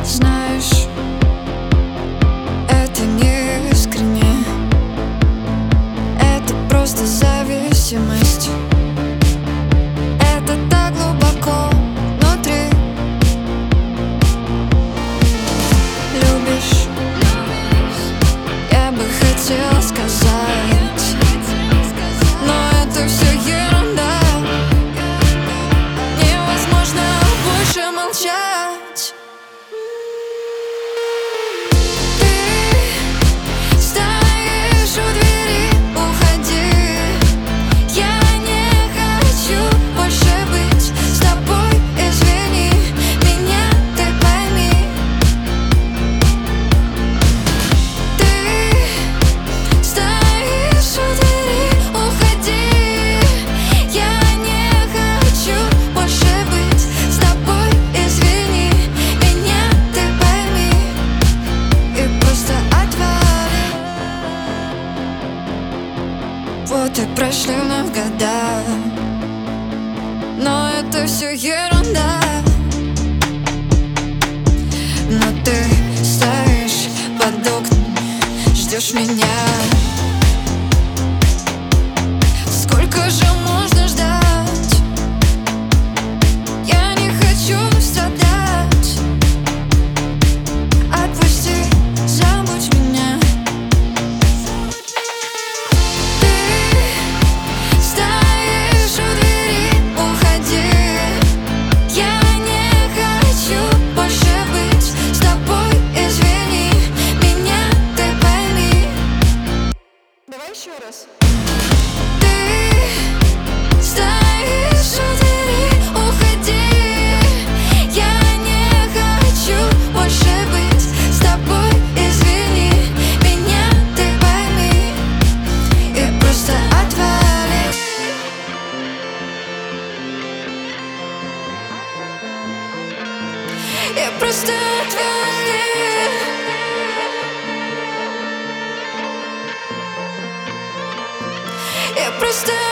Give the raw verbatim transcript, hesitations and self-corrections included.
Знаешь, это не искренне, это просто зависимость. Это так глубоко внутри. Любишь, я бы хотела сказать, но это все ерунда. Невозможно больше молчать. Вот и прошли вновь года, но это все ерунда. Но ты стоишь под окнами, ждешь меня. Сколько же можно ждать? Я не хочу страдать. Отпусти, забудь меня. Еще раз. Ты стоишь у двери, уходи. Я не хочу больше быть с тобой, извини. Меня ты пойми и просто отвали. И просто отвали. Я просто